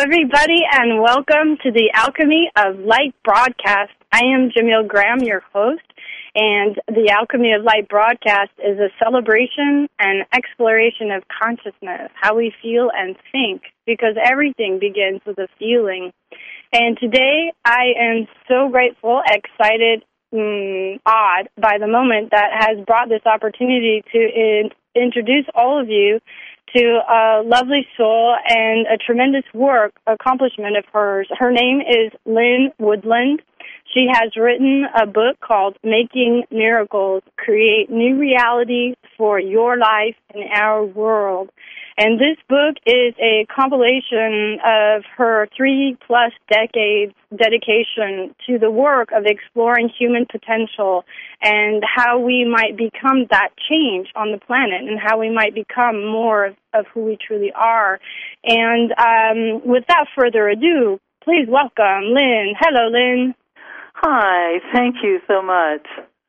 everybody, and welcome to the Alchemy of Light broadcast. I am Jamil Graham, your host, and the Alchemy of Light broadcast is a celebration and exploration of consciousness, how we feel and think, because everything begins with a feeling. And today, I am so grateful, excited, awed by the moment that has brought this opportunity to introduce all of you to a lovely soul and a tremendous accomplishment of hers. Her name is Lynn Woodland. She has written a book called Making Miracles, Create New Realities for Your Life and Our World. And this book is a compilation of her 3+ decades dedication to the work of exploring human potential and how we might become that change on the planet and how we might become more of who we truly are. And without further ado, please welcome Lynn. Hello, Lynn. Hi, thank you so much.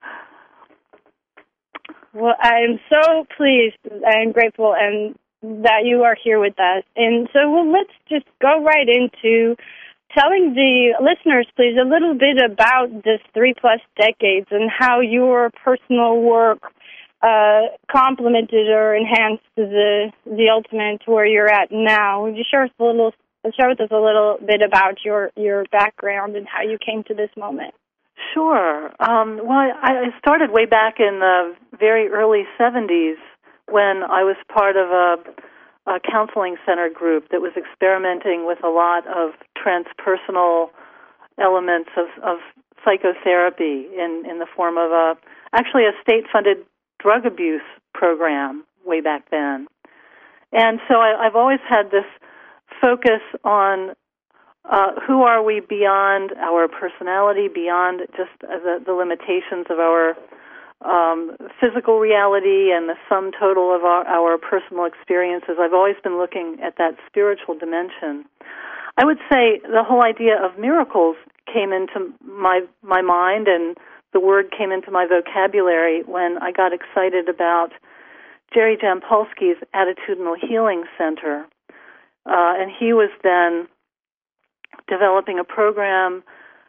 Well, I'm so pleased and grateful and that you are here with us. And so let's just go right into telling the listeners, please, a little bit about this 3+ decades and how your personal work complemented or enhanced the ultimate to where you're at now. Would you share with us a little bit about your background and how you came to this moment? Sure. Well, I started way back in the very early 70s when I was part of a counseling center group that was experimenting with a lot of transpersonal elements of psychotherapy in the form of actually a state-funded drug abuse program way back then. And so I've always had this focus on who are we beyond our personality, beyond just the limitations of our physical reality and the sum total of our personal experiences. I've always been looking at that spiritual dimension. I would say the whole idea of miracles came into my mind, and the word came into my vocabulary when I got excited about Jerry Jampolsky's Attitudinal Healing Center. And he was then developing a program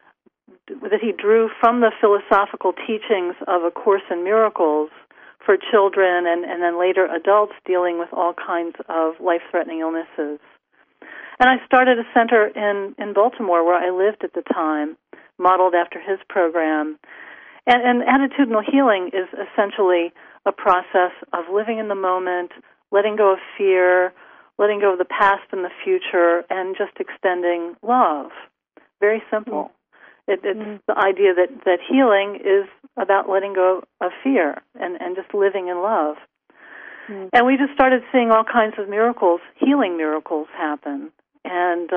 that he drew from the philosophical teachings of A Course in Miracles for children and then later adults dealing with all kinds of life-threatening illnesses. And I started a center in Baltimore where I lived at the time, modeled after his program. And attitudinal healing is essentially a process of living in the moment, letting go of fear, letting go of the past and the future, and just extending love. Very simple. It's the idea that healing is about letting go of fear and just living in love. And we just started seeing all kinds of miracles, healing miracles happen. And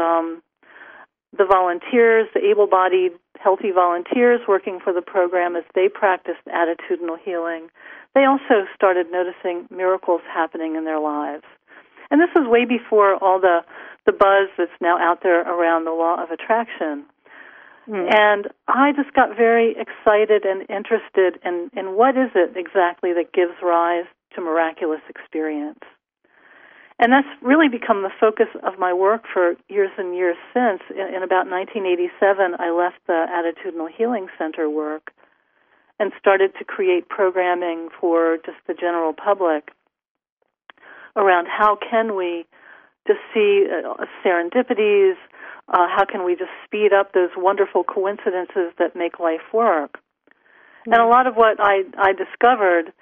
the volunteers, the able-bodied, healthy volunteers working for the program as they practiced attitudinal healing, they also started noticing miracles happening in their lives. And this is way before all the buzz that's now out there around the law of attraction. And I just got very excited and interested in what is it exactly that gives rise to miraculous experience. And that's really become the focus of my work for years and years since. In about 1987, I left the Attitudinal Healing Center work and started to create programming for just the general public around how can we just see serendipities, how can we just speed up those wonderful coincidences that make life work. And a lot of what I discovered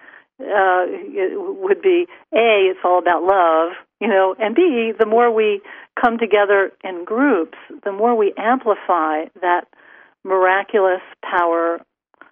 would be, A, it's all about love, and B, the more we come together in groups, the more we amplify that miraculous power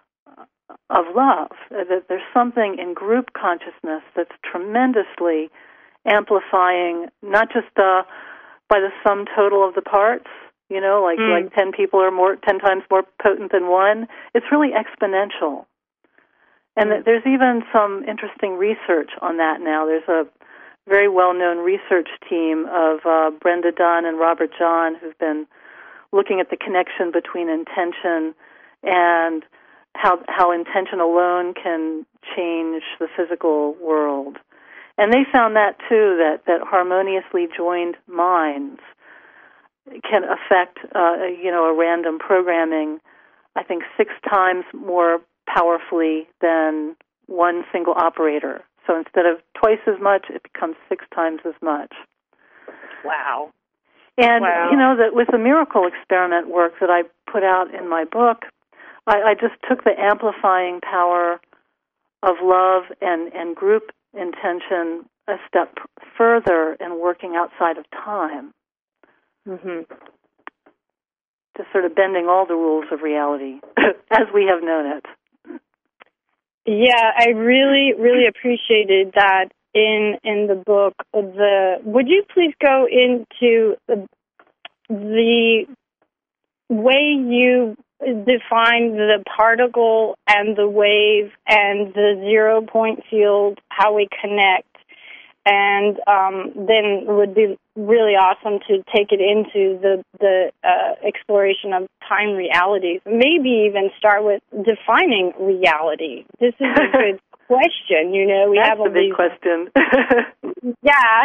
of love. That there's something in group consciousness that's tremendously amplifying, not just by the sum total of the parts, like 10 people are 10 times more potent than one. It's really exponential. And there's even some interesting research on that now. There's a very well-known research team of Brenda Dunn and Robert John who've been looking at the connection between intention and how intention alone can change the physical world. And they found that, too, that harmoniously joined minds can affect, a random programming, I think, 6 times more powerfully than one single operator. So instead of twice as much, it becomes 6 times as much. Wow. And, that with the miracle experiment work that I put out in my book, I just took the amplifying power of love and group intention a step further in working outside of time. Mm-hmm. Just sort of bending all the rules of reality as we have known it. Yeah, I really, really appreciated that in the book. Would you please go into the way you define the particle and the wave and the 0 point field, how we connect, and then it would be really awesome to take it into the exploration of time realities. Maybe even start with defining reality. This is a good question. We That's have a big question. Yeah.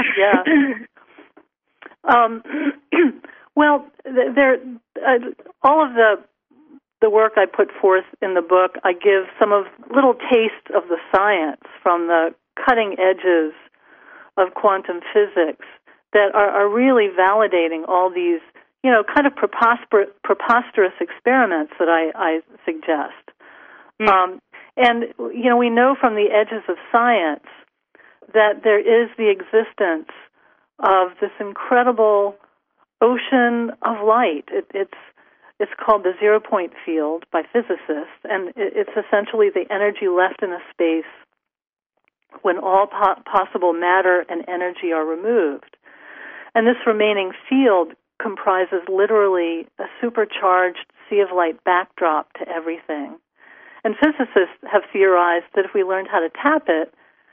Well, there all of the work I put forth in the book, I give some of little tastes of the science from the cutting edges of quantum physics that are really validating all these, kind of preposterous experiments that I suggest. And we know from the edges of science that there is the existence of this incredible ocean of light. It's called the 0 point field by physicists, and it's essentially the energy left in a space when all possible matter and energy are removed. And this remaining field comprises literally a supercharged sea of light backdrop to everything. And physicists have theorized that if we learned how to tap it,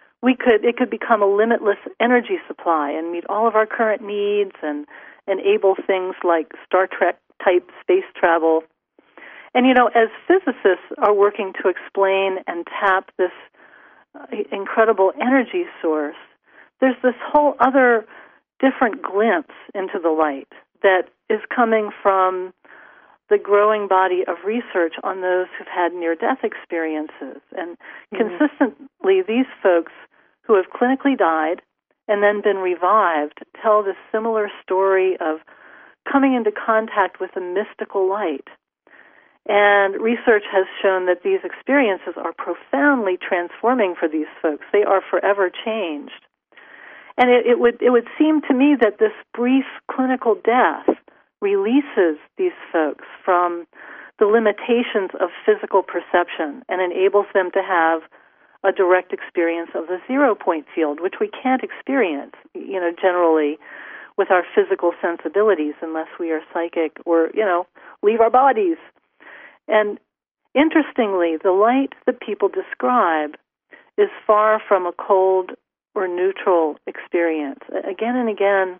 it could become a limitless energy supply and meet all of our current needs and enable things like Star Trek-type space travel. And, as physicists are working to explain and tap this incredible energy source, there's this whole other different glimpse into the light that is coming from the growing body of research on those who've had near-death experiences. And consistently, these folks who have clinically died and then been revived tell this similar story of coming into contact with a mystical light. And research has shown that these experiences are profoundly transforming for these folks. They are forever changed. And it would seem to me that this brief clinical death releases these folks from the limitations of physical perception and enables them to have a direct experience of the 0 point field, which we can't experience, generally with our physical sensibilities unless we are psychic or, leave our bodies. And interestingly, the light that people describe is far from a cold or neutral experience. Again and again,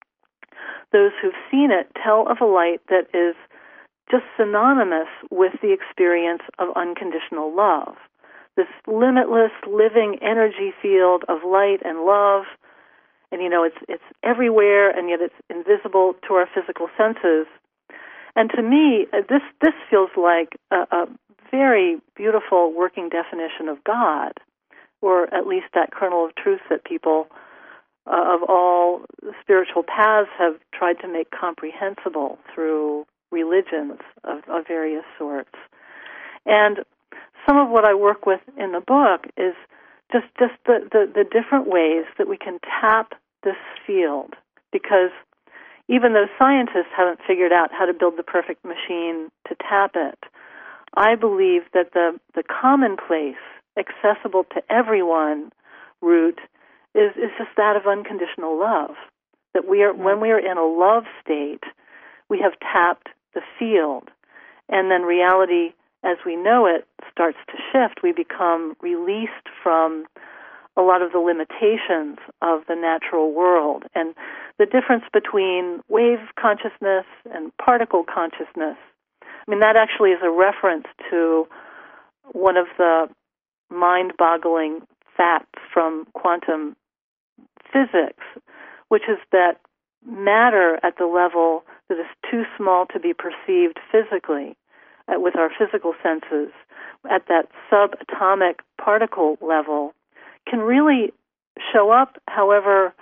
those who've seen it tell of a light that is just synonymous with the experience of unconditional love. This limitless living energy field of light and love, and it's everywhere, and yet it's invisible to our physical senses. And to me, this feels like a very beautiful working definition of God, or at least that kernel of truth that people of all spiritual paths have tried to make comprehensible through religions of various sorts. And some of what I work with in the book is just the different ways that we can tap this field, because even though scientists haven't figured out how to build the perfect machine to tap it, I believe that the commonplace, accessible to everyone route is just that of unconditional love. That when we are in a love state, we have tapped the field, and then reality as we know it starts to shift. We become released from a lot of the limitations of the natural world. And the difference between wave consciousness and particle consciousness, that actually is a reference to one of the mind-boggling facts from quantum physics, which is that matter at the level that is too small to be perceived physically with our physical senses at that subatomic particle level can really show up however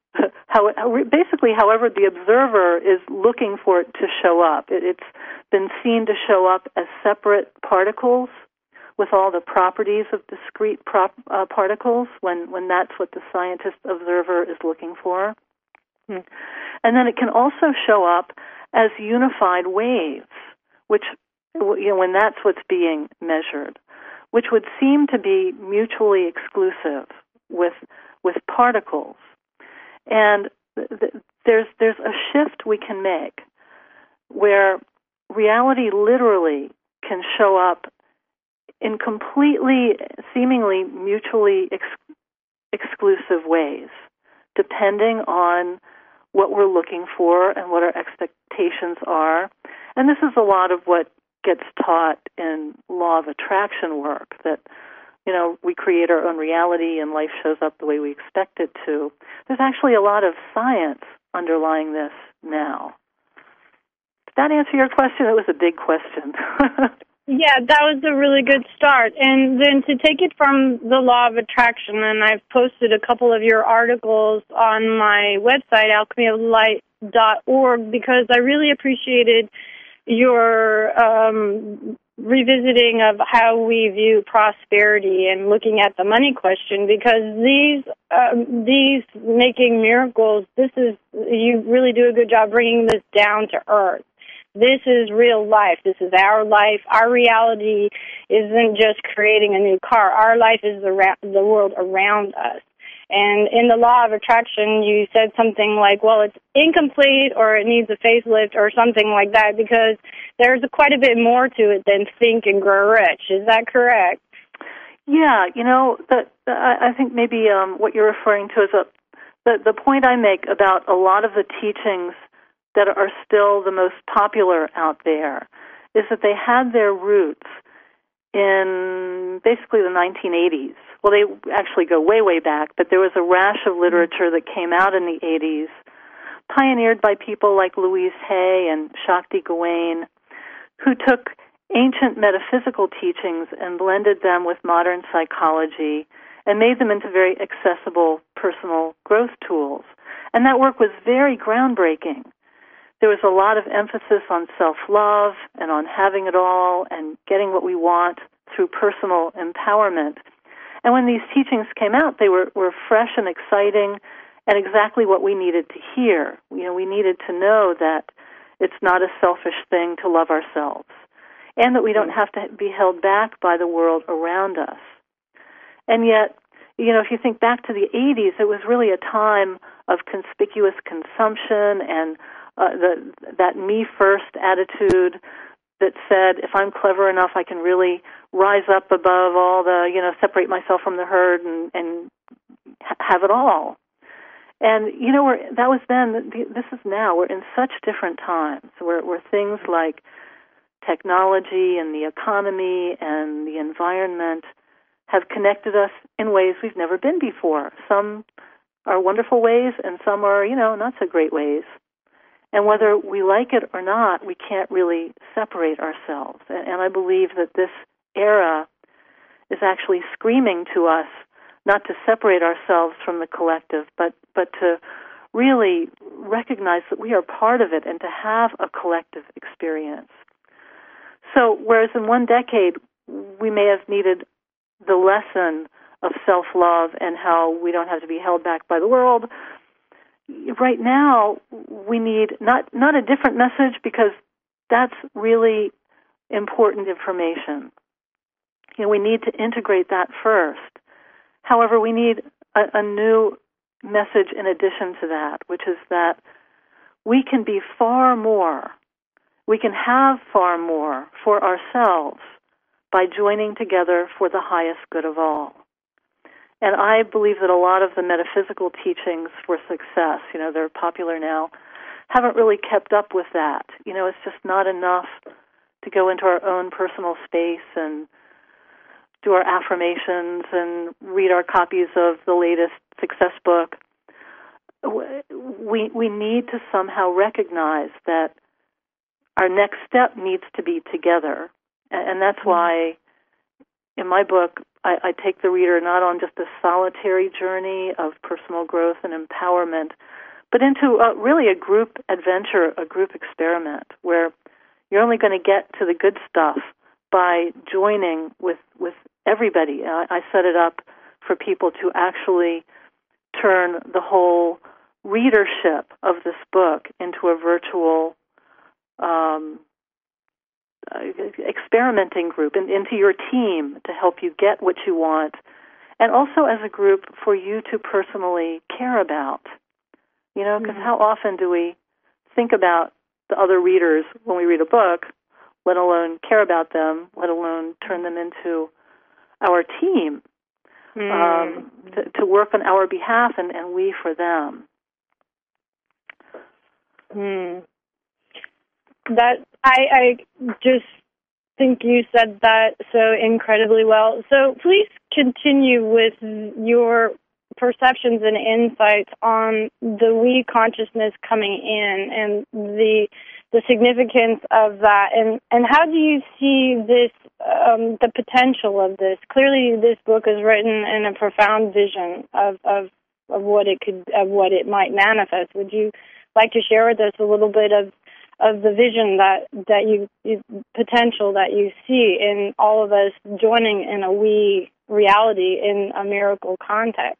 the observer is looking for it to show up. It's been seen to show up as separate particles with all the properties of discrete particles when that's what the scientist observer is looking for. And then it can also show up as unified waves, which, when that's what's being measured, which would seem to be mutually exclusive with particles. And there's a shift we can make where reality literally can show up in completely, seemingly mutually exclusive ways, depending on what we're looking for and what our expectations are. And this is a lot of what gets taught in law of attraction work, that, we create our own reality and life shows up the way we expect it to. There's actually a lot of science underlying this now. Did that answer your question? It was a big question. Yeah, that was a really good start. And then to take it from the law of attraction, and I've posted a couple of your articles on my website, alchemyoflight.org, because I really appreciated your revisiting of how we view prosperity and looking at the money question, because these making miracles, you really do a good job bringing this down to earth. This is real life. This is our life. Our reality isn't just creating a new car. Our life is the world around us. And in the law of attraction, you said something like, well, it's incomplete or it needs a facelift or something like that, because there's quite a bit more to it than think and grow rich. Is that correct? Yeah, I think maybe what you're referring to is the point I make about a lot of the teachings that are still the most popular out there is that they had their roots in basically the 1980s. Well, they actually go way, way back, but there was a rash of literature that came out in the 80s, pioneered by people like Louise Hay and Shakti Gawain, who took ancient metaphysical teachings and blended them with modern psychology and made them into very accessible personal growth tools. And that work was very groundbreaking. There was a lot of emphasis on self-love and on having it all and getting what we want through personal empowerment. And when these teachings came out, they were fresh and exciting and exactly what we needed to hear. We needed to know that it's not a selfish thing to love ourselves and that we don't have to be held back by the world around us. And yet, if you think back to the 80s, it was really a time of conspicuous consumption and that me-first attitude that said, if I'm clever enough, I can really rise up above all the, separate myself from the herd and have it all. And, that was then. This is now. We're in such different times where things like technology and the economy and the environment have connected us in ways we've never been before. Some are wonderful ways and some are, not so great ways. And whether we like it or not, we can't really separate ourselves. And I believe that this era is actually screaming to us not to separate ourselves from the collective, but to really recognize that we are part of it and to have a collective experience. So whereas in one decade we may have needed the lesson of self-love and how we don't have to be held back by the world, right now we need not a different message, because that's really important information. We need to integrate that first. However, we need a new message in addition to that, which is that we can be far more, we can have far more for ourselves by joining together for the highest good of all. And I believe that a lot of the metaphysical teachings for success, they're popular now, haven't really kept up with that. It's just not enough to go into our own personal space and do our affirmations and read our copies of the latest success book. we need to somehow recognize that our next step needs to be together. And that's why in my book I take the reader not on just a solitary journey of personal growth and empowerment, but into really a group adventure, a group experiment, where you're only going to get to the good stuff by joining with everybody. I set it up for people to actually turn the whole readership of this book into a virtual experimenting group, and into your team to help you get what you want, and also as a group for you to personally care about. You know, because how often do we think about the other readers when we read a book, let alone care about them, let alone turn them into our team to work on our behalf and we for them. That I just think you said that so incredibly well. So please continue with your perceptions and insights on the we consciousness coming in and the significance of that, and how do you see this the potential of this? Clearly, this book is written in a profound vision of what it might manifest. Would you like to share with us a little bit of the vision that you potential that you see in all of us joining in a we reality in a miracle context?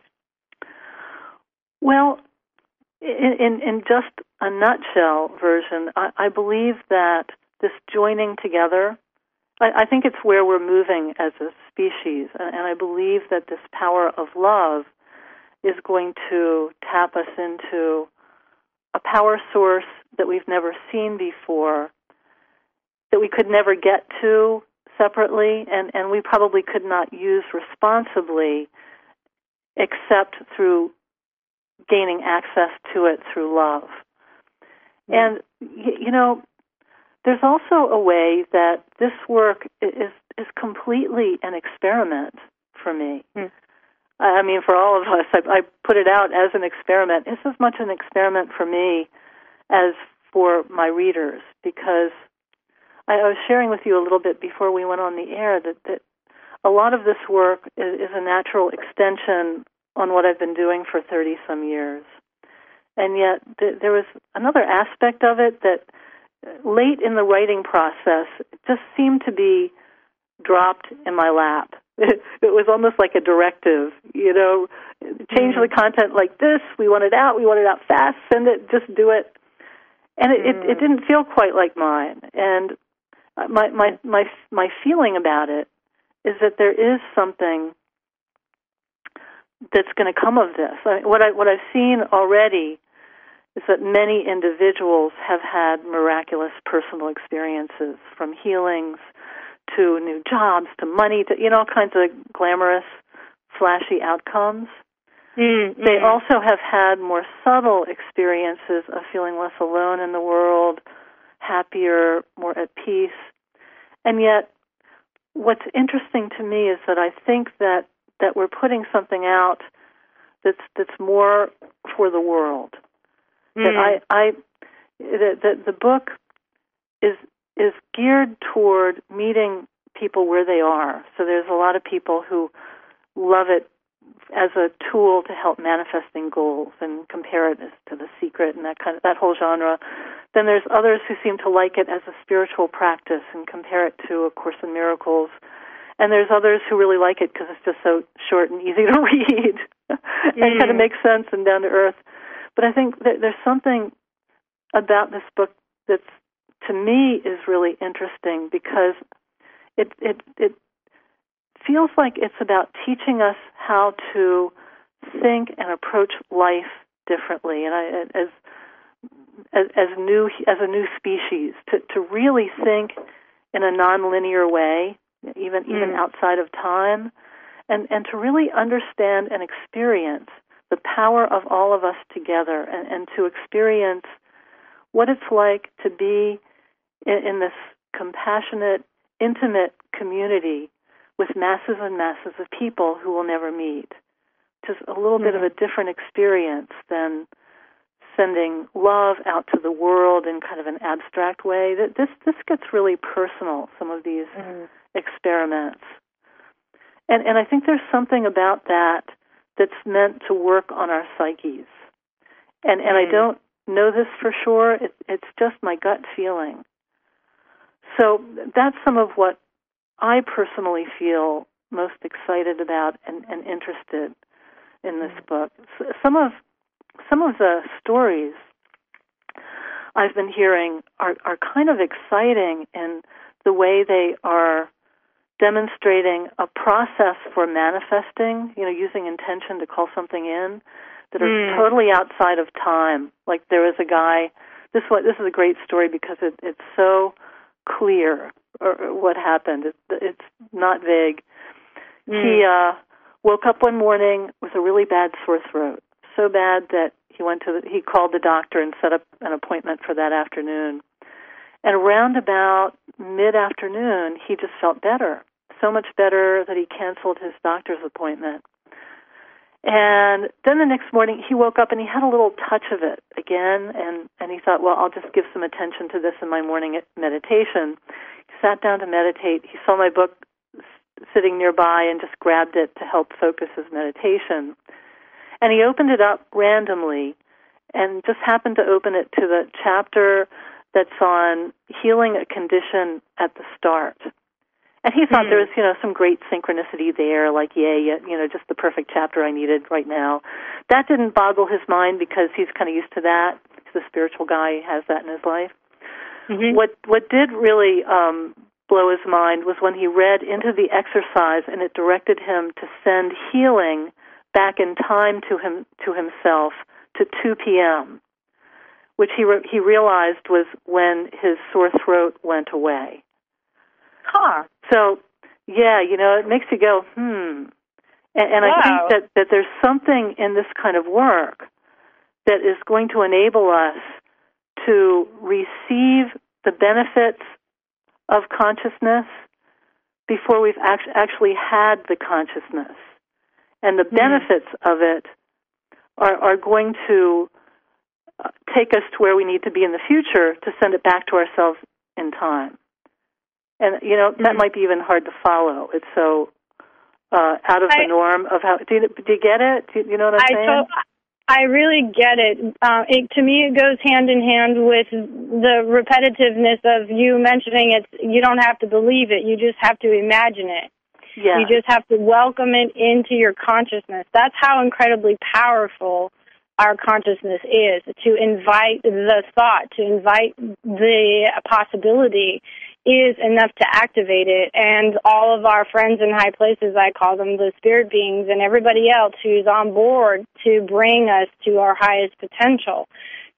Well, in just a nutshell version, I believe that this joining together, I think it's where we're moving as a species, and I believe that this power of love is going to tap us into a power source that we've never seen before, that we could never get to separately, and we probably could not use responsibly except through gaining access to it through love. And, you know, there's also a way that this work is completely an experiment for me. I mean, for all of us, I put it out as an experiment. It's as much an experiment for me as for my readers, because I was sharing with you a little bit before we went on the air that a lot of this work is a natural extension on what I've been doing for 30-some years. And yet there was another aspect of it that late in the writing process just seemed to be dropped in my lap. It was almost like a directive, you know, change the content like this, we want it out fast, send it, just do it. And it didn't feel quite like mine. And my feeling about it is that there is something that's going to come of this. I mean, what I've seen already is that many individuals have had miraculous personal experiences, from healings to new jobs to money to, you know, all kinds of glamorous, flashy outcomes. They also have had more subtle experiences of feeling less alone in the world, happier, more at peace. And yet, what's interesting to me is that I think that we're putting something out that's more for the world. That the book is geared toward meeting people where they are. So there's a lot of people who love it as a tool to help manifesting goals and compare it to The Secret and that whole genre. Then there's others who seem to like it as a spiritual practice and compare it to A Course in Miracles. And there's others who really like it because it's just so short and easy to read and kind of makes sense and down to earth. But I think that there's something about this book that's, to me, is really interesting, because it feels like it's about teaching us how to think and approach life differently, and as a new species, to really think in a nonlinear way, even outside of time, and to really understand and experience the power of all of us together, and to experience what it's like to be in this compassionate, intimate community with masses and masses of people who will never meet. Just a little bit of a different experience than sending love out to the world in kind of an abstract way. This gets really personal, some of these experiments. And I think there's something about that that's meant to work on our psyches. And I don't know this for sure. It's just my gut feeling. So that's some of what I personally feel most excited about and interested in this book. Some of the stories I've been hearing are kind of exciting in the way they are demonstrating a process for manifesting, using intention to call something in, that are totally outside of time. Like there was a guy, this is a great story because it's so clear what happened. It's not vague. He woke up one morning with a really bad sore throat, so bad that he called the doctor and set up an appointment for that afternoon. And around about mid-afternoon, he just felt better, so much better that he canceled his doctor's appointment. And then the next morning, he woke up and he had a little touch of it again, and he thought, well, I'll just give some attention to this in my morning meditation. He sat down to meditate. He saw my book sitting nearby and just grabbed it to help focus his meditation. And he opened it up randomly and just happened to open it to the chapter that's on healing a condition at the start. And he thought there was, some great synchronicity there, like, yay, just the perfect chapter I needed right now. That didn't boggle his mind because he's kind of used to that. He's a spiritual guy. He has that in his life. Mm-hmm. What did really blow his mind was when he read into the exercise and it directed him to send healing back in time to himself to 2 p.m., which he realized was when his sore throat went away. Huh. So, yeah, it makes you go, And wow. I think that there's something in this kind of work that is going to enable us to receive the benefits of consciousness before we've actually had the consciousness. And the benefits of it are going to take us to where we need to be in the future to send it back to ourselves in time. And, that might be even hard to follow. It's so out of the norm of how... Do you get it? Do you know what I'm saying? I really get it. To me, it goes hand in hand with the repetitiveness of you mentioning it. You don't have to believe it. You just have to imagine it. Yeah. You just have to welcome it into your consciousness. That's how incredibly powerful our consciousness is, to invite the thought, to invite the possibility is enough to activate it. And all of our friends in high places, I call them the spirit beings, and everybody else who's on board to bring us to our highest potential.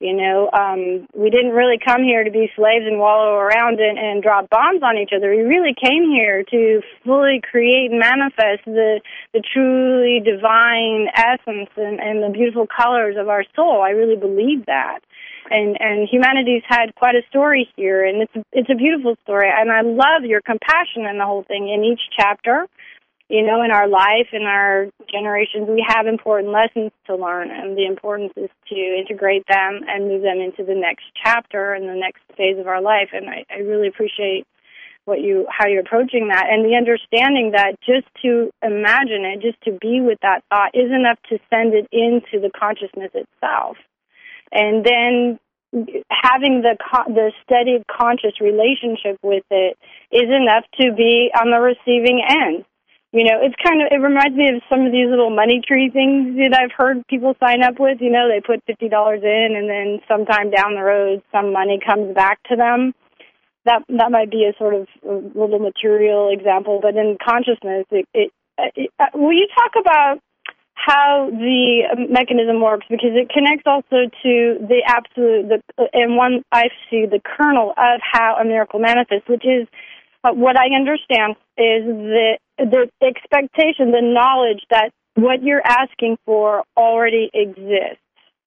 We didn't really come here to be slaves and wallow around and drop bombs on each other. We really came here to fully create and manifest the truly divine essence and the beautiful colors of our soul. I really believe that. And humanity's had quite a story here, and it's a beautiful story. And I love your compassion in the whole thing. In each chapter, in our life, in our generations, we have important lessons to learn, and the importance is to integrate them and move them into the next chapter and the next phase of our life. And I really appreciate how you're approaching that, and the understanding that just to imagine it, just to be with that thought, is enough to send it into the consciousness itself. And then having the steady conscious relationship with it is enough to be on the receiving end. It reminds me of some of these little money tree things that I've heard people sign up with. They put $50 in, and then sometime down the road, some money comes back to them. That might be a sort of a little material example, but in consciousness, will you talk about how the mechanism works, because it connects also to the absolute, and one I see the kernel of how a miracle manifests, which is what I understand is the expectation, the knowledge that what you're asking for already exists,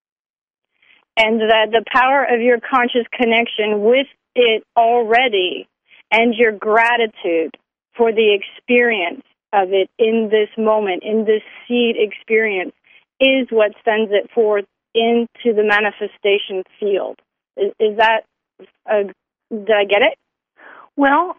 and that the power of your conscious connection with it already, and your gratitude for the experience of it in this moment, in this seed experience, is what sends it forth into the manifestation field. Is that, did I get it? Well,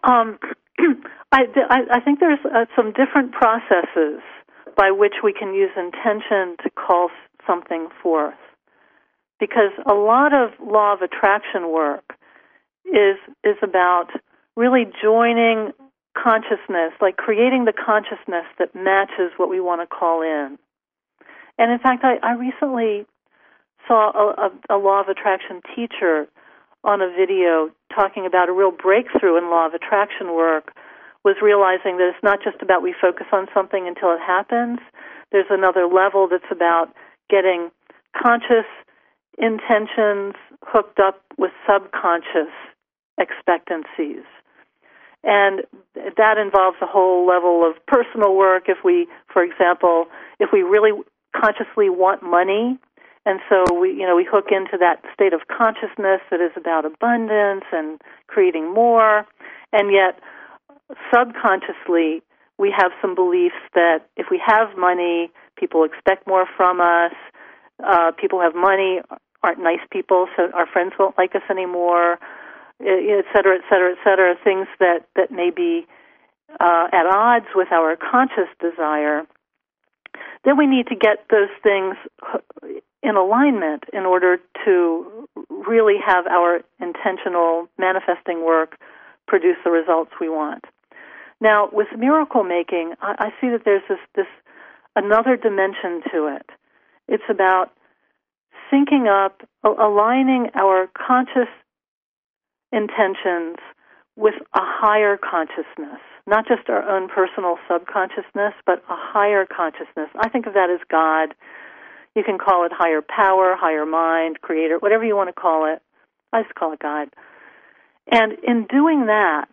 I think there's some different processes by which we can use intention to call something forth. Because a lot of law of attraction work is about really joining consciousness, like creating the consciousness that matches what we want to call in. And in fact, I recently saw a law of attraction teacher on a video talking about a real breakthrough in law of attraction work, was realizing that it's not just about we focus on something until it happens. There's another level that's about getting conscious intentions hooked up with subconscious expectancies. And that involves a whole level of personal work. If we, for example, if we really consciously want money, and so we hook into that state of consciousness that is about abundance and creating more, and yet subconsciously we have some beliefs that if we have money, people expect more from us. People who have money aren't nice people, so our friends won't like us anymore, et cetera, et cetera, et cetera, things that may be at odds with our conscious desire. Then we need to get those things in alignment in order to really have our intentional manifesting work produce the results we want. Now, with miracle making, I see that there's this another dimension to it. It's about syncing up, aligning our conscious intentions with a higher consciousness, not just our own personal subconsciousness, but a higher consciousness. I think of that as God. You can call it higher power, higher mind, creator, whatever you want to call it. I just call it God. And in doing that,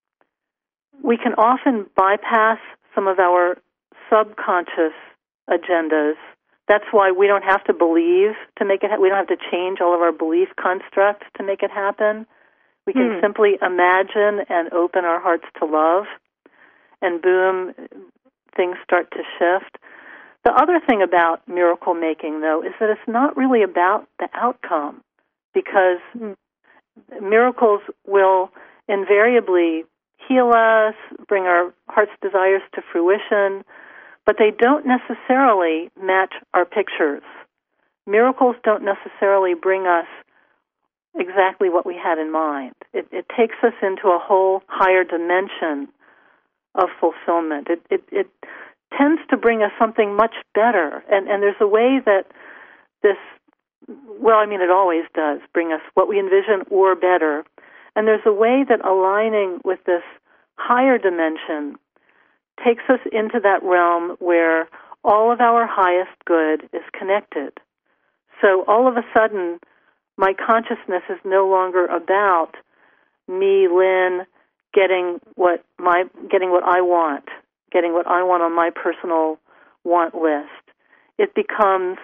we can often bypass some of our subconscious agendas. That's why we don't have to believe to make it we don't have to change all of our belief constructs to make it happen. We can simply imagine and open our hearts to love, and boom, things start to shift. The other thing about miracle making, though, is that it's not really about the outcome, because miracles will invariably heal us, bring our heart's desires to fruition, but they don't necessarily match our pictures. Miracles don't necessarily bring us exactly what we had in mind. It takes us into a whole higher dimension of fulfillment. It tends to bring us something much better. And there's a way that this, well, I mean, it always does bring us what we envision or better. And there's a way that aligning with this higher dimension takes us into that realm where all of our highest good is connected. So all of a sudden, my consciousness is no longer about me, Lynn, getting what I want, getting what I want on my personal want list. It becomes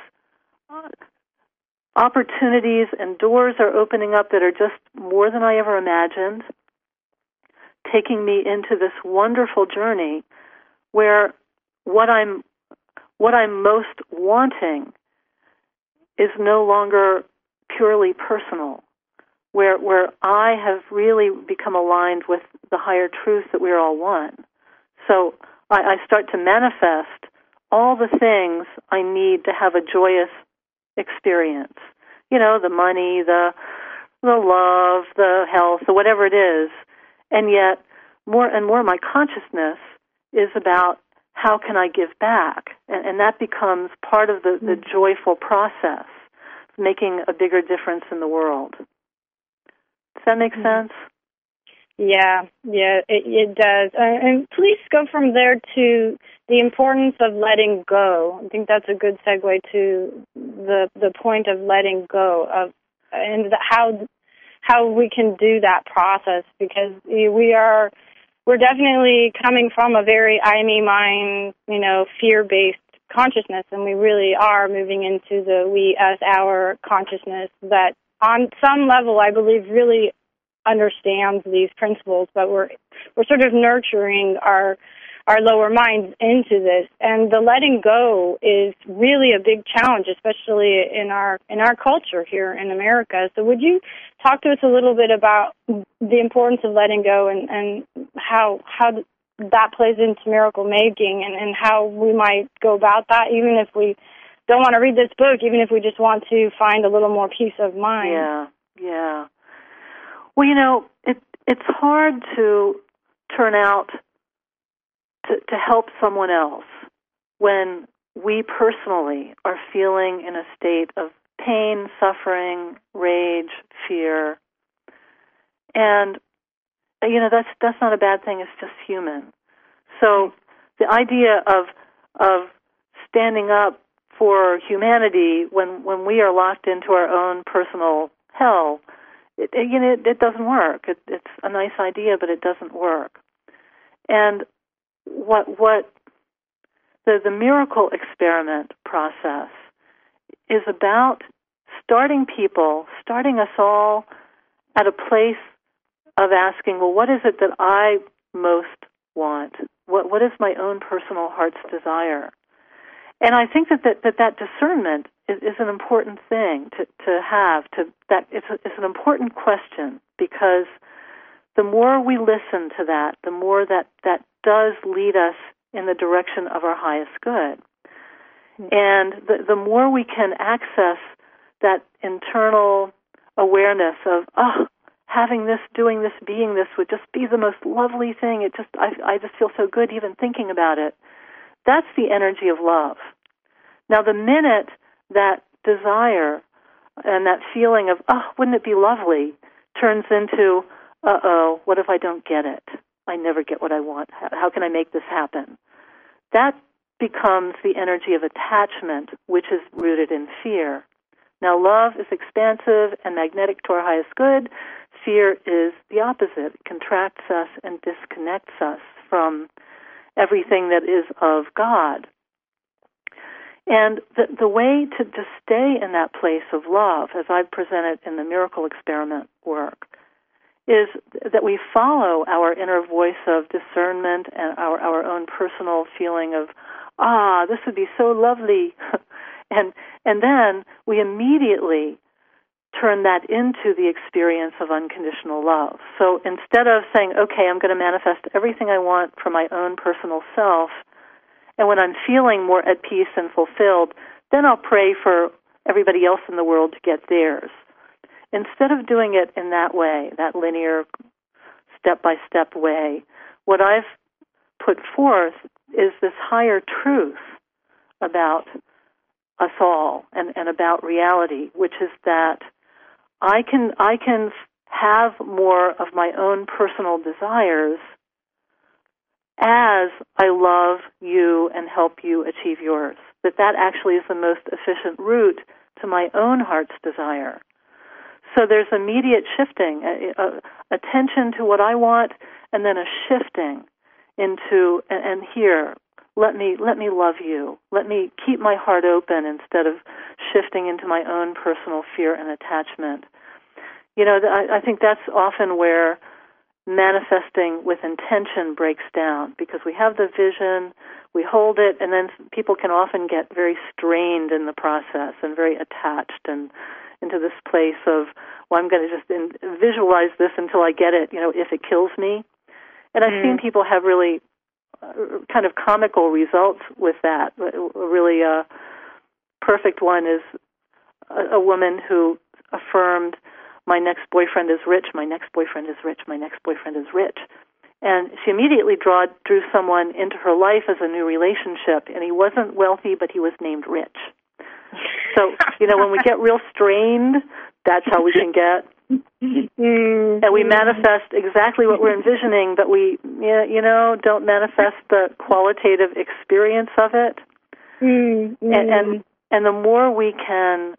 opportunities and doors are opening up that are just more than I ever imagined, taking me into this wonderful journey where what I'm most wanting is no longer purely personal, where I have really become aligned with the higher truth that we're all one. So I start to manifest all the things I need to have a joyous experience. You know, the money, the love, the health, the whatever it is. And yet, more and more my consciousness is about how can I give back? And that becomes part of the joyful process, making a bigger difference in the world. Does that make sense? Yeah, it does. And please go from there to the importance of letting go. I think that's a good segue to the point of letting go of, and how we can do that process, because we're definitely coming from a very I, me, mine, fear-based consciousness, and we really are moving into the we, us, our consciousness that on some level I believe really understands these principles, but we're sort of nurturing our our lower minds into this. And the letting go is really a big challenge, especially in our culture here in America. So would you talk to us a little bit about the importance of letting go and how that plays into miracle making and how we might go about that, even if we don't want to read this book, even if we just want to find a little more peace of mind? Yeah. Well, it's hard to turn out to help someone else when we personally are feeling in a state of pain, suffering, rage, fear. And, that's not a bad thing. It's just human. So the idea of standing up for humanity when we are locked into our own personal hell, it doesn't work. It's a nice idea, but it doesn't work. And what the miracle experiment process is about starting us all at a place of asking, well, what is it that I most want? What is my own personal heart's desire? And I think that discernment is an important thing to have. It's an important question, because the more we listen to that, the more that does lead us in the direction of our highest good. And the more we can access that internal awareness of, having this, doing this, being this would just be the most lovely thing. I just feel so good even thinking about it. That's the energy of love. Now, the minute that desire and that feeling of, wouldn't it be lovely, turns into, what if I don't get it? I never get what I want. How can I make this happen? That becomes the energy of attachment, which is rooted in fear. Now, love is expansive and magnetic to our highest good. Fear is the opposite. It contracts us and disconnects us from everything that is of God. And the way to stay in that place of love, as I've presented in the miracle experiment work, is that we follow our inner voice of discernment and our own personal feeling of, this would be so lovely. and then we immediately turn that into the experience of unconditional love. So instead of saying, okay, I'm going to manifest everything I want for my own personal self, and when I'm feeling more at peace and fulfilled, then I'll pray for everybody else in the world to get theirs. Instead of doing it in that way, that linear, step-by-step way, what I've put forth is this higher truth about us all and about reality, which is that I can have more of my own personal desires as I love you and help you achieve yours. That actually is the most efficient route to my own heart's desire. So there's immediate shifting, attention to what I want, and then a shifting into, and here, let me love you. Let me keep my heart open instead of shifting into my own personal fear and attachment. I think that's often where manifesting with intention breaks down, because we have the vision, we hold it, and then people can often get very strained in the process and very attached and into this place of, well, I'm going to just visualize this until I get it, if it kills me. And I've seen people have really kind of comical results with that. Really a perfect one is a woman who affirmed, my next boyfriend is rich, my next boyfriend is rich, my next boyfriend is rich. And she immediately drew someone into her life as a new relationship, and he wasn't wealthy, but he was named Rich. So, when we get real strained, that's how we can get. And we manifest exactly what we're envisioning, but we, don't manifest the qualitative experience of it. And the more we can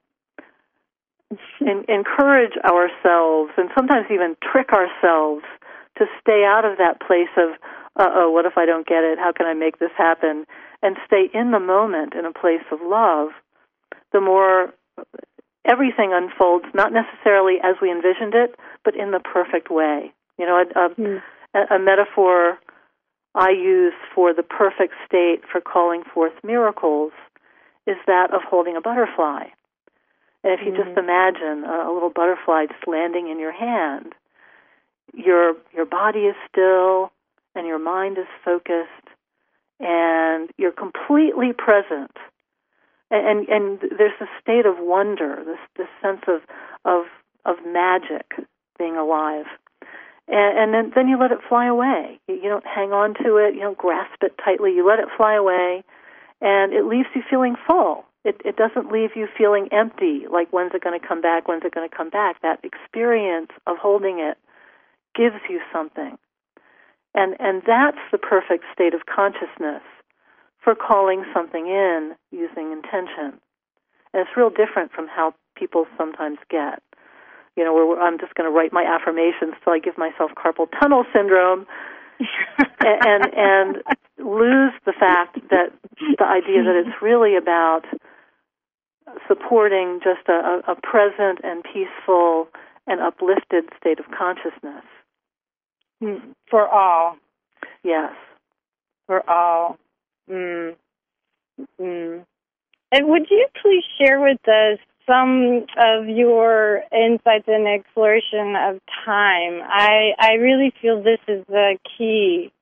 encourage ourselves and sometimes even trick ourselves to stay out of that place of, what if I don't get it? How can I make this happen? And stay in the moment in a place of love, the more everything unfolds, not necessarily as we envisioned it, but in the perfect way. A metaphor I use for the perfect state for calling forth miracles is that of holding a butterfly. And if you just imagine a little butterfly just landing in your hand, your body is still and your mind is focused and you're completely present. And there's a state of wonder, this sense of magic, being alive. And then you let it fly away. You don't hang on to it. You don't grasp it tightly. You let it fly away, and it leaves you feeling full. It doesn't leave you feeling empty, like when's it going to come back, when's it going to come back. That experience of holding it gives you something. And that's the perfect state of consciousness for calling something in using intention. And it's real different from how people sometimes get. You know, where I'm just going to write my affirmations till I give myself carpal tunnel syndrome and lose the fact that the idea that it's really about supporting just a present and peaceful and uplifted state of consciousness. For all. Yes. For all. And would you please share with us some of your insights and exploration of time? I really feel this is a key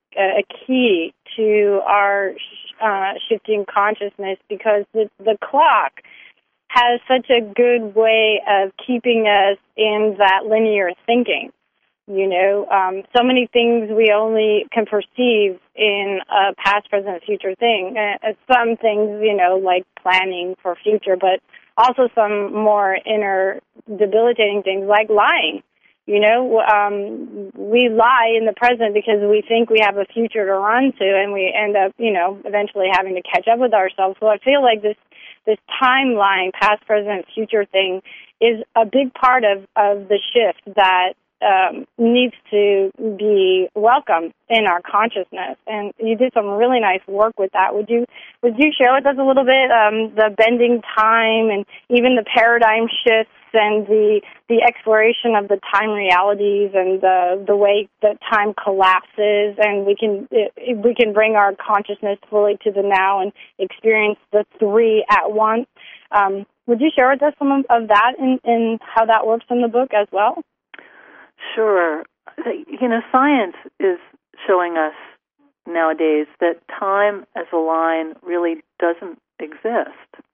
to our shifting consciousness, because the clock has such a good way of keeping us in that linear thinking. You know, so many things we only can perceive in a past, present, future thing. Some things, you know, like planning for future, but also some more inner debilitating things like lying. You know, we lie in the present because we think we have a future to run to, and we end up, you know, eventually having to catch up with ourselves. So I feel like this timeline, past, present, future thing is a big part of the shift that needs to be welcomed in our consciousness. And you did some really nice work with that. Would you share with us a little bit the bending time and even the paradigm shifts and the exploration of the time realities and the way that time collapses, and we can bring our consciousness fully to the now and experience the three at once. Would you share with us some of that and how that works in the book as well? Sure. You know, science is showing us nowadays that time as a line really doesn't exist.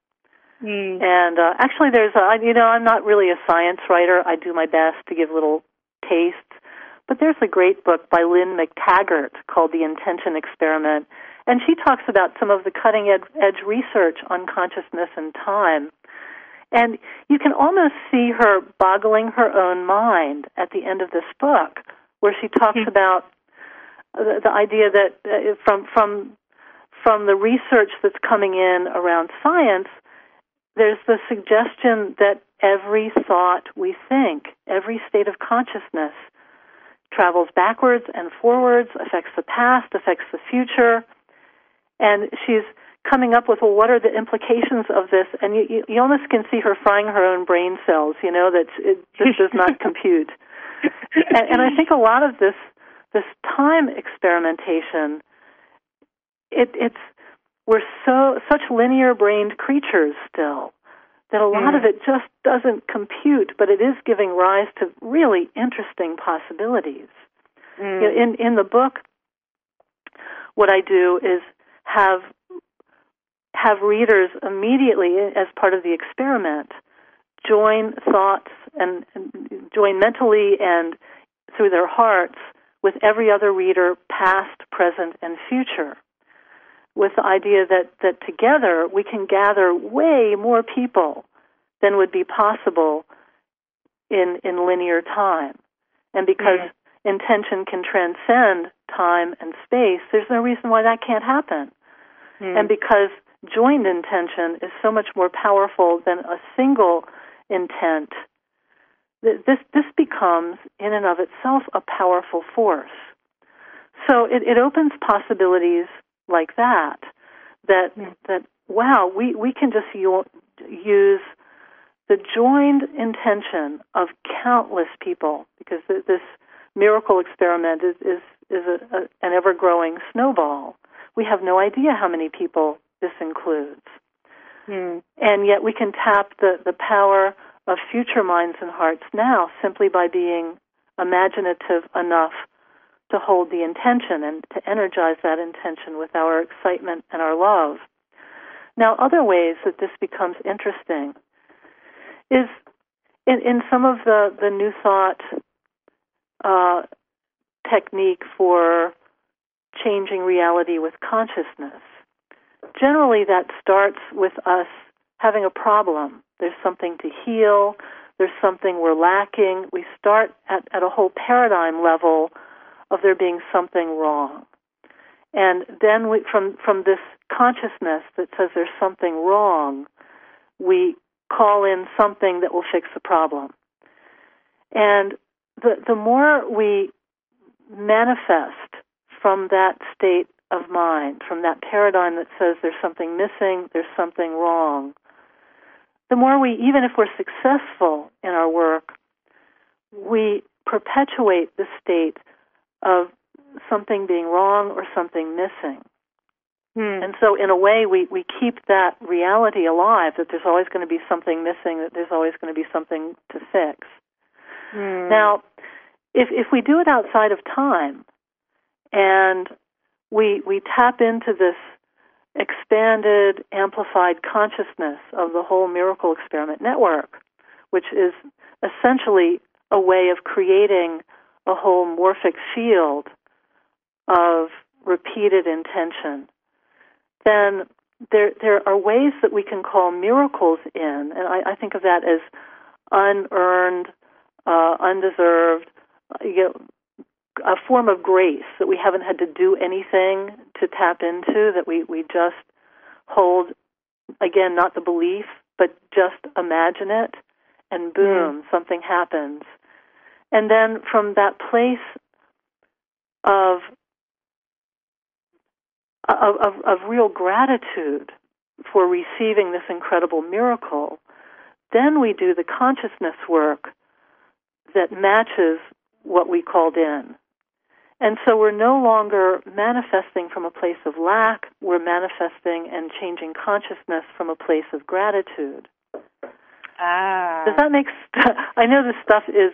And actually there's I'm not really a science writer. I do my best to give little tastes. But there's a great book by Lynn McTaggart called The Intention Experiment. And she talks about some of the cutting-edge research on consciousness and time. And you can almost see her boggling her own mind at the end of this book, where she talks about the idea that from the research that's coming in around science, there's the suggestion that every thought we think, every state of consciousness, travels backwards and forwards, affects the past, affects the future. And she's coming up with, well, what are the implications of this? And you almost can see her frying her own brain cells, you know, that this does not compute. And I think a lot of this time experimentation, we're such linear-brained creatures still that a lot of it just doesn't compute, but it is giving rise to really interesting possibilities. You know, in the book, what I do is have readers immediately, as part of the experiment, join thoughts and join mentally and through their hearts with every other reader, past, present, and future, with the idea that together we can gather way more people than would be possible in linear time. And because intention can transcend time and space, there's no reason why that can't happen. And because joined intention is so much more powerful than a single intent, this becomes, in and of itself, a powerful force. So it opens possibilities like that wow, we can just use the joined intention of countless people, because this miracle experiment is an ever-growing snowball. We have no idea how many people this includes. And yet we can tap the power of future minds and hearts now simply by being imaginative enough to hold the intention and to energize that intention with our excitement and our love. Now, other ways that this becomes interesting is in some of the New Thought technique for changing reality with consciousness. Generally, that starts with us having a problem. There's something to heal. There's something we're lacking. We start at a whole paradigm level of there being something wrong. And then from this consciousness that says there's something wrong, we call in something that will fix the problem. And the more we manifest from that state of mind, from that paradigm that says there's something missing, there's something wrong, the more we, even if we're successful in our work, we perpetuate the state of something being wrong or something missing. And so in a way, we keep that reality alive, that there's always going to be something missing, that there's always going to be something to fix. Now, if we do it outside of time, and we tap into this expanded, amplified consciousness of the whole Miracle Experiment Network, which is essentially a way of creating a whole morphic field of repeated intention, then there are ways that we can call miracles in, and I think of that as unearned, undeserved, a form of grace that we haven't had to do anything to tap into, that we just hold, again, not the belief, but just imagine it, and boom, something happens. And then from that place of real gratitude for receiving this incredible miracle, then we do the consciousness work that matches what we called in. And so we're no longer manifesting from a place of lack, we're manifesting and changing consciousness from a place of gratitude. Does that make sense? I know this stuff is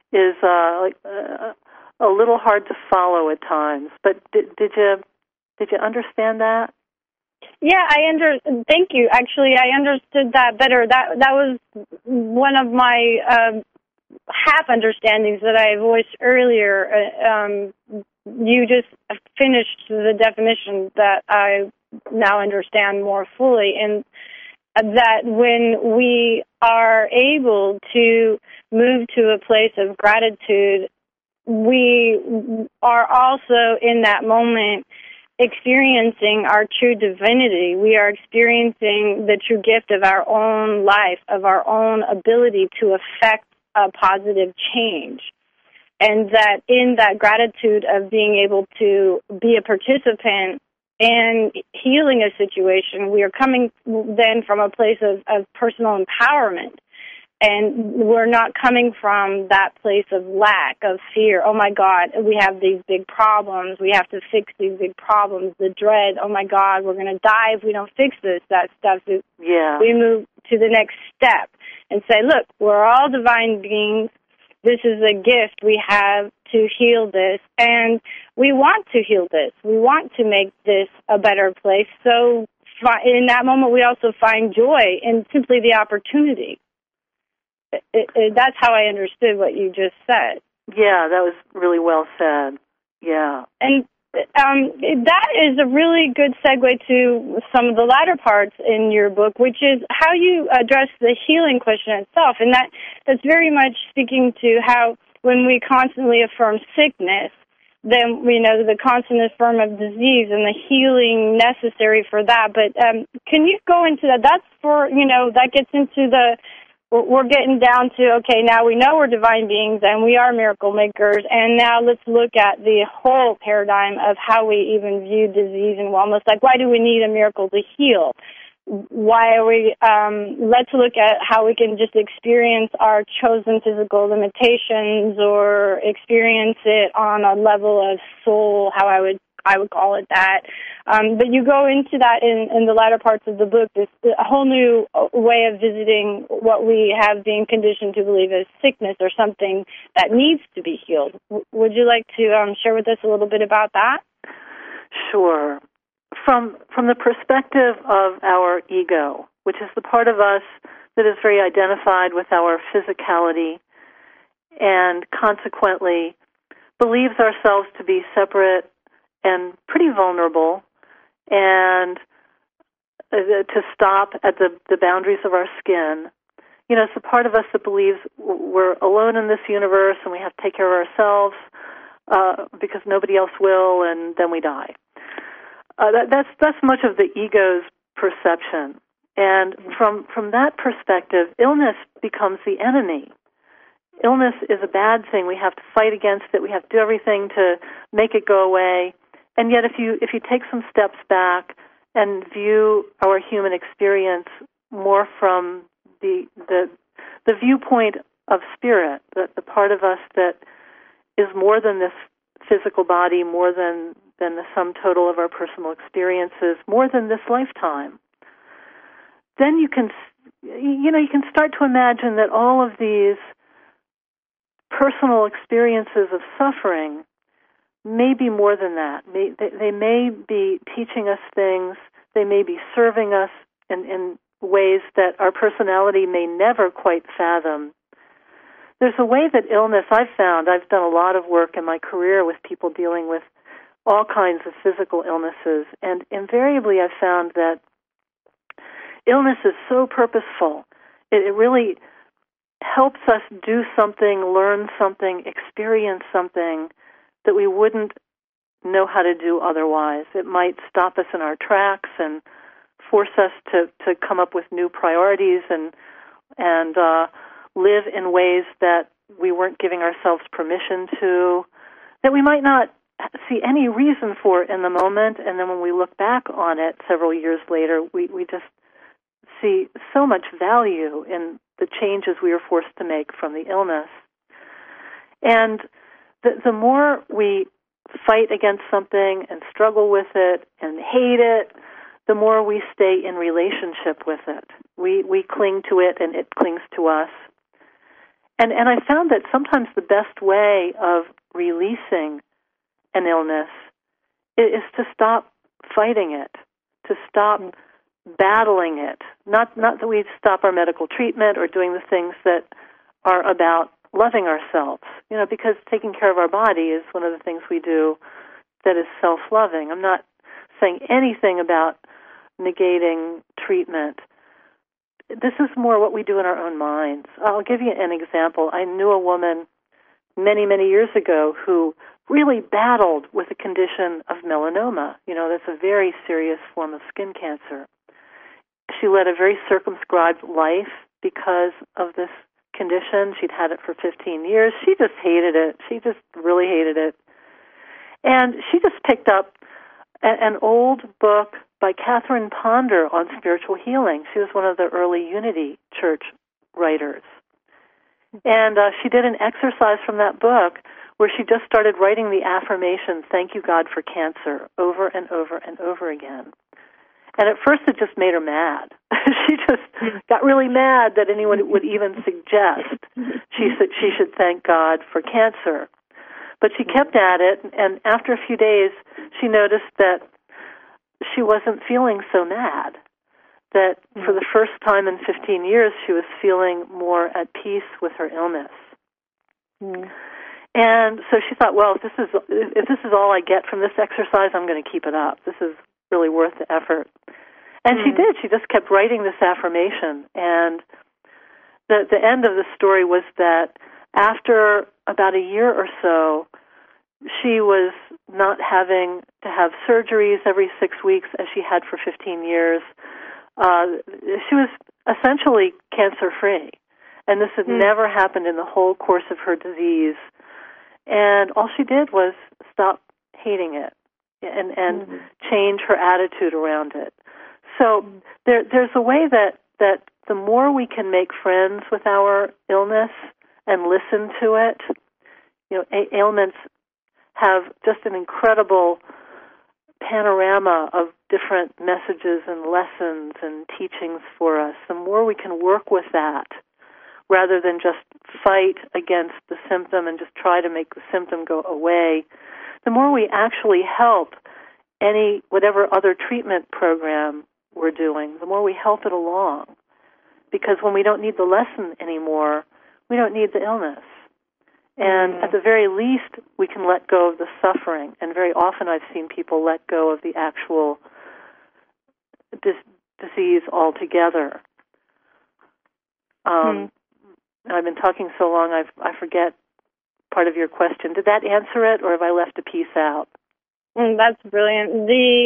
a little hard to follow at times, but did you understand that? Yeah, thank you. Actually, I understood that better. That was one of my half understandings that I voiced earlier. You just finished the definition that I now understand more fully, and that when we are able to move to a place of gratitude, we are also in that moment experiencing our true divinity. We are experiencing the true gift of our own life, of our own ability to affect a positive change. And that in that gratitude of being able to be a participant in healing a situation, we are coming then from a place of personal empowerment. And we're not coming from that place of lack, of fear. Oh, my God, we have these big problems. We have to fix these big problems. The dread, oh, my God, we're going to die if we don't fix this, that stuff. Yeah. We move to the next step and say, look, we're all divine beings. This is a gift we have to heal this. And we want to heal this. We want to make this a better place. So in that moment, we also find joy in simply the opportunity. That's how I understood what you just said. Yeah, that was really well said. Yeah. And that is a really good segue to some of the latter parts in your book, which is how you address the healing question itself. And that's very much speaking to how when we constantly affirm sickness, then, the constant affirm of disease and the healing necessary for that. But can you go into that? That's for, that gets into we're getting down to, okay, now we know we're divine beings and we are miracle makers, and now let's look at the whole paradigm of how we even view disease and wellness. Like, why do we need a miracle to heal? why are we, let's look at how we can just experience our chosen physical limitations or experience it on a level of soul, how I would call it that. But you go into that in the latter parts of the book, this a whole new way of visiting what we have been conditioned to believe as sickness or something that needs to be healed. Would you like to share with us a little bit about that? Sure. From the perspective of our ego, which is the part of us that is very identified with our physicality and consequently believes ourselves to be separate and pretty vulnerable and to stop at the boundaries of our skin. You know, it's the part of us that believes we're alone in this universe and we have to take care of ourselves because nobody else will, and then we die. That's much of the ego's perception. And from that perspective, illness becomes the enemy. Illness is a bad thing. We have to fight against it. We have to do everything to make it go away. And yet if you take some steps back and view our human experience more from the viewpoint of spirit, the part of us that is more than this physical body, more than the sum total of our personal experiences, more than this lifetime, then you can start to imagine that all of these personal experiences of suffering may be more than that. They may be teaching us things. They may be serving us in ways that our personality may never quite fathom. There's a way that illness, I've done a lot of work in my career with people dealing with all kinds of physical illnesses, and invariably I've found that illness is so purposeful. It really helps us do something, learn something, experience something that we wouldn't know how to do otherwise. It might stop us in our tracks and force us to come up with new priorities and live in ways that we weren't giving ourselves permission to, that we might not see any reason for in the moment, and then when we look back on it several years later, we just see so much value in the changes we were forced to make from the illness. And the more we fight against something and struggle with it and hate it, the more we stay in relationship with it. We cling to it and it clings to us. And I found that sometimes the best way of releasing an illness is to stop fighting it, to stop battling it. Not that we stop our medical treatment or doing the things that are about loving ourselves, because taking care of our body is one of the things we do that is self-loving. I'm not saying anything about negating treatment. This is more what we do in our own minds. I'll give you an example. I knew a woman many, many years ago who really battled with a condition of melanoma. That's a very serious form of skin cancer. She led a very circumscribed life because of this condition. She'd had it for 15 years. She just hated it. She just really hated it. And she just picked up an old book by Catherine Ponder on spiritual healing. She was one of the early Unity Church writers. And she did an exercise from that book where she just started writing the affirmation, "Thank you, God, for cancer," over and over and over again. And at first it just made her mad. She just got really mad that anyone would even suggest she should thank God for cancer. But she kept at it, and after a few days, she noticed that she wasn't feeling so mad, that for the first time in 15 years, she was feeling more at peace with her illness. And so she thought, well, if this is all I get from this exercise, I'm going to keep it up. This is really worth the effort. And she did. She just kept writing this affirmation. And the end of the story was that after about a year or so, she was not having to have surgeries every 6 weeks as she had for 15 years. She was essentially cancer-free. And this had never happened in the whole course of her disease. And all she did was stop hating it and change her attitude around it. So there's a way that the more we can make friends with our illness and listen to it, ailments have just an incredible panorama of different messages and lessons and teachings for us. The more we can work with that, rather than just fight against the symptom and just try to make the symptom go away, the more we actually help whatever other treatment program we're doing, the more we help it along. Because when we don't need the lesson anymore, we don't need the illness. And at the very least, we can let go of the suffering. And very often I've seen people let go of the actual disease altogether. I've been talking so long, I forget part of your question. Did that answer it, or have I left a piece out? That's brilliant.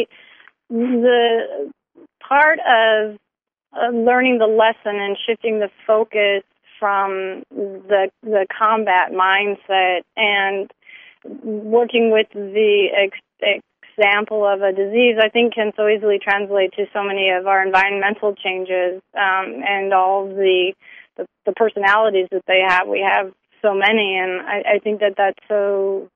The part of learning the lesson and shifting the focus from the combat mindset and working with the example of a disease, I think can so easily translate to so many of our environmental changes and all the personalities that they have. We have so many, and I think that's so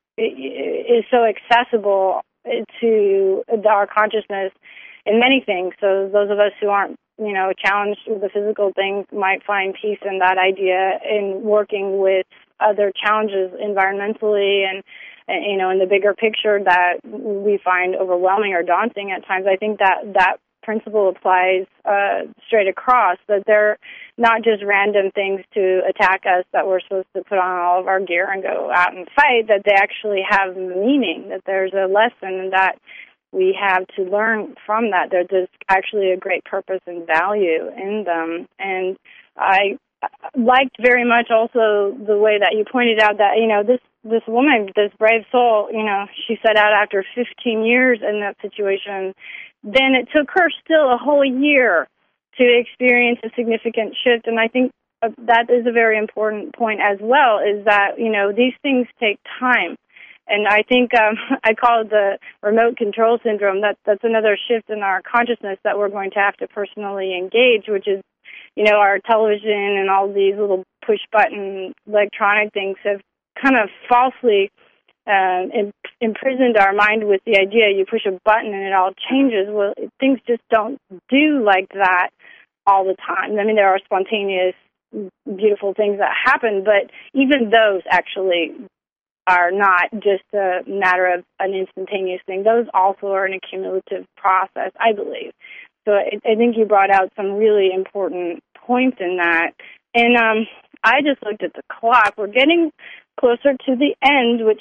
accessible to our consciousness in many things. So those of us who aren't, challenged with the physical things might find peace in that idea in working with other challenges environmentally and in the bigger picture that we find overwhelming or daunting at times. I think that principle applies straight across, that they're not just random things to attack us that we're supposed to put on all of our gear and go out and fight, that they actually have meaning, that there's a lesson that we have to learn from that. There's actually a great purpose and value in them. And I liked very much also the way that you pointed out that, this woman, this brave soul, she set out after 15 years in that situation. Then it took her still a whole year to experience a significant shift. And I think that is a very important point as well, is that, these things take time. And I think I call it the remote control syndrome. That's another shift in our consciousness that we're going to have to personally engage, which is, our television and all these little push-button electronic things have kind of falsely imprisoned our mind with the idea you push a button and it all changes. Well, things just don't do like that all the time. I mean, there are spontaneous, beautiful things that happen, but even those actually are not just a matter of an instantaneous thing. Those also are an accumulative process, I believe. So I think you brought out some really important points in that. And I just looked at the clock. We're getting closer to the end, which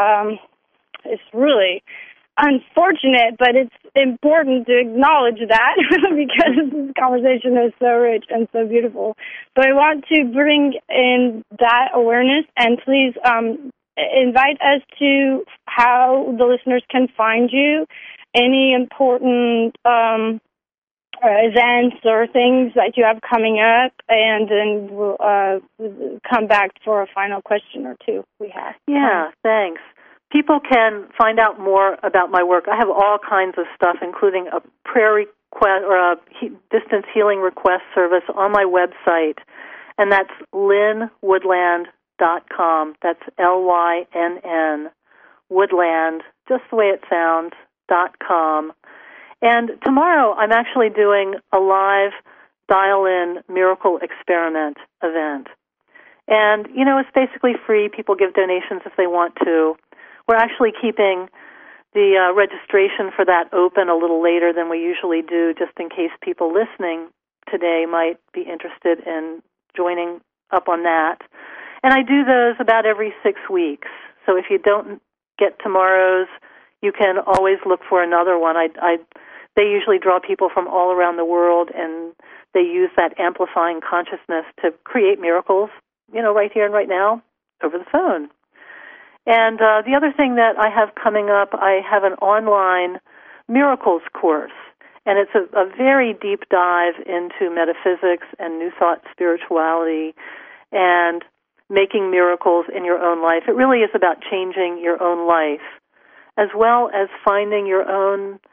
is really unfortunate, but it's important to acknowledge that because this conversation is so rich and so beautiful. But I want to bring in that awareness, and please invite us to how the listeners can find you, any important events or things that you have coming up, and then we'll come back for a final question or two we have. Yeah, thanks. People can find out more about my work. I have all kinds of stuff, including a prayer request or a distance healing request service on my website, and that's lynnwoodland.com. That's LYNN, Woodland, just the way it sounds, .com. And tomorrow I'm actually doing a live dial-in miracle experiment event. And, it's basically free. People give donations if they want to. We're actually keeping the registration for that open a little later than we usually do, just in case people listening today might be interested in joining up on that. And I do those about every 6 weeks. So if you don't get tomorrow's, you can always look for another one. They usually draw people from all around the world, and they use that amplifying consciousness to create miracles, right here and right now over the phone. And the other thing that I have coming up, I have an online miracles course, and it's a very deep dive into metaphysics and New Thought spirituality and making miracles in your own life. It really is about changing your own life, as well as finding your own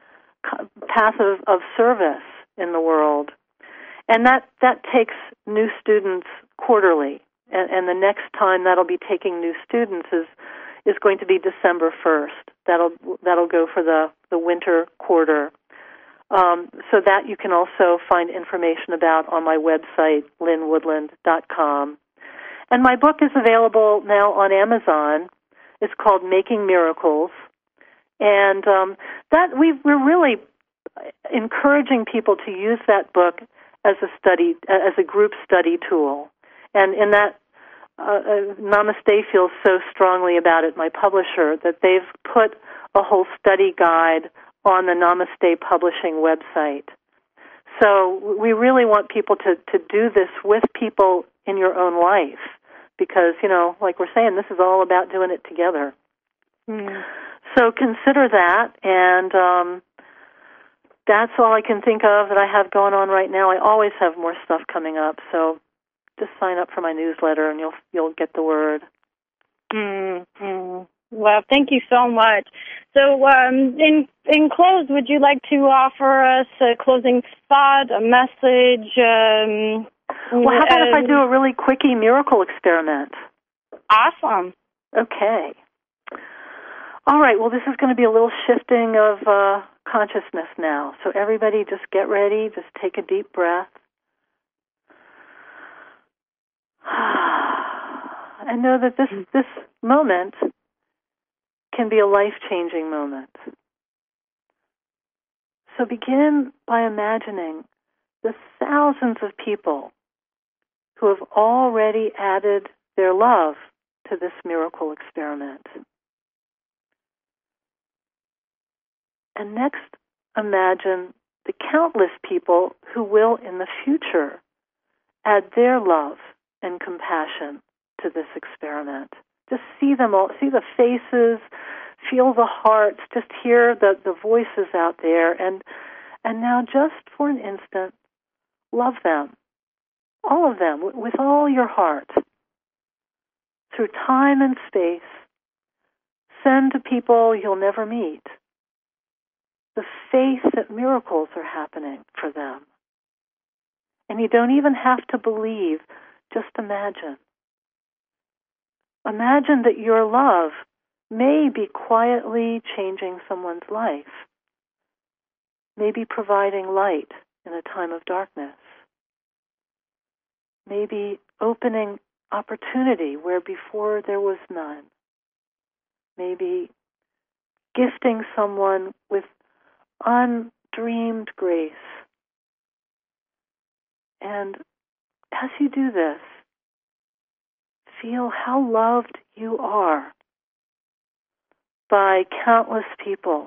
path of service in the world. And that takes new students quarterly. And the next time that'll be taking new students is going to be December 1st. That'll go for the winter quarter. So that you can also find information about on my website, lynnwoodland.com. And my book is available now on Amazon. It's called Making Miracles. And that we're really encouraging people to use that book as a group study tool. And in that, Namaste feels so strongly about it, my publisher, that they've put a whole study guide on the Namaste Publishing website. So we really want people to do this with people in your own life because, like we're saying, this is all about doing it together. Mm. So consider that, and that's all I can think of that I have going on right now. I always have more stuff coming up, so just sign up for my newsletter and you'll get the word. Mm-hmm. Well, thank you so much. So in close, would you like to offer us a closing thought, a message? Well, how about if I do a really quickie miracle experiment? Awesome. Okay. All right, well, this is going to be a little shifting of consciousness now. So everybody just get ready, just take a deep breath. And know that this moment can be a life-changing moment. So begin by imagining the thousands of people who have already added their love to this miracle experiment. And next, imagine the countless people who will in the future add their love and compassion to this experiment. Just see them all, see the faces, feel the hearts, just hear the voices out there, and now just for an instant, love them, all of them, with all your heart. Through time and space, send to people you'll never meet the faith that miracles are happening for them. And you don't even have to believe, just imagine. Imagine that your love may be quietly changing someone's life, maybe providing light in a time of darkness, maybe opening opportunity where before there was none, maybe gifting someone with undreamed grace. And as you do this, feel how loved you are by countless people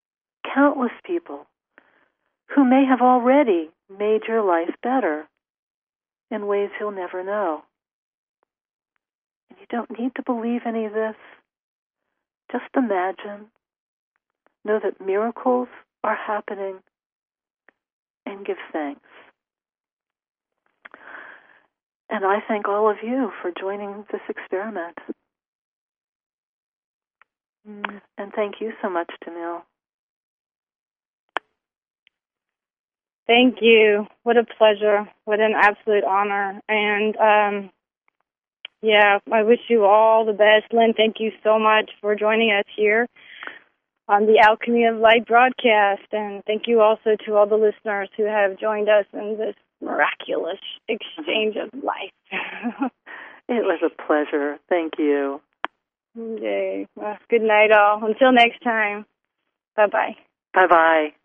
who may have already made your life better in ways you'll never know. And you don't need to believe any of this. Just imagine. Know that miracles are happening and give thanks. And I thank all of you for joining this experiment. And thank you so much, Jamil. Thank you. What a pleasure. What an absolute honor. And, I wish you all the best. Lynn, thank you so much for joining us here on the Alchemy of Light broadcast. And thank you also to all the listeners who have joined us in this miraculous exchange of life. It was a pleasure. Thank you. Okay. Well, good night, all. Until next time. Bye-bye. Bye-bye.